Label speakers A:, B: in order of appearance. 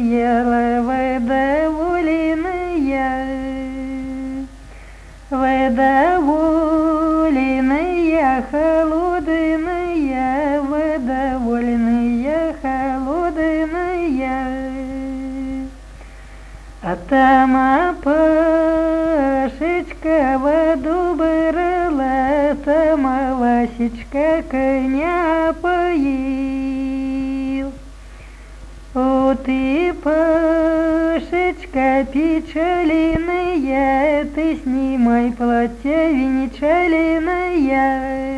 A: ела выдоволенные, холодные, выдоволенные, холодные. А там Пашечка воду брала, там Васечка коня поил. О, ты, Пашечка, печальная, ты снимай платье венчальное.